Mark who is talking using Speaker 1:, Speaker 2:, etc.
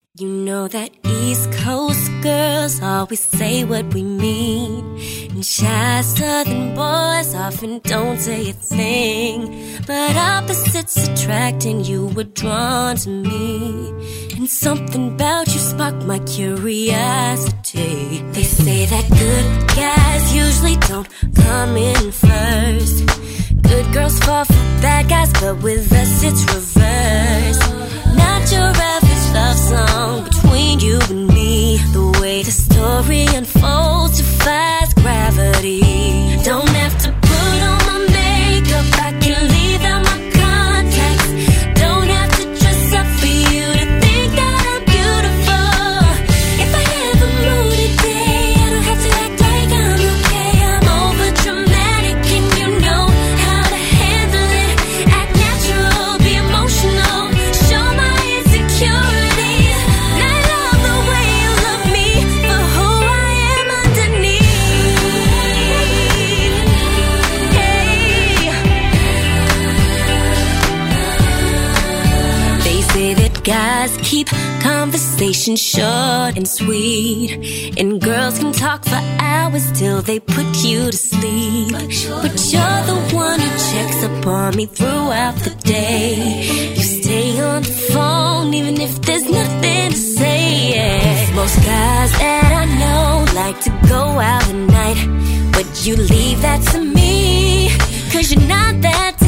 Speaker 1: You know that East Coast girls always say what we mean, and shy Southern boys often don't say a thing. But opposites attract and you were drawn to me, and something about you sparked my curiosity. They say that good guys usually don't come in first. Good girls fall for bad guys, but with us it's reversed. Not your average love song between you and me. The way the story unfolds defies gravity. Don't have to put on my makeup, I can leave out my contacts. Don't have to dress up for you to think that I'm beautiful. If I have a moody day, I don't have to act like I'm okay. I'm over dramatic and you know how to handle it. Act natural, be emotional, show my insecurities. And I love the way you love me for who I am underneath. Hey. They say that guys keep conversation short and sweet, and girls can talk for hours till they put you to sleep. But you're the one who checks up on me throughout the day. You stay on the phone even if there's nothing to say. Yeah. Most guys that I know like to go out at night, but you leave that to me, 'cause you're not that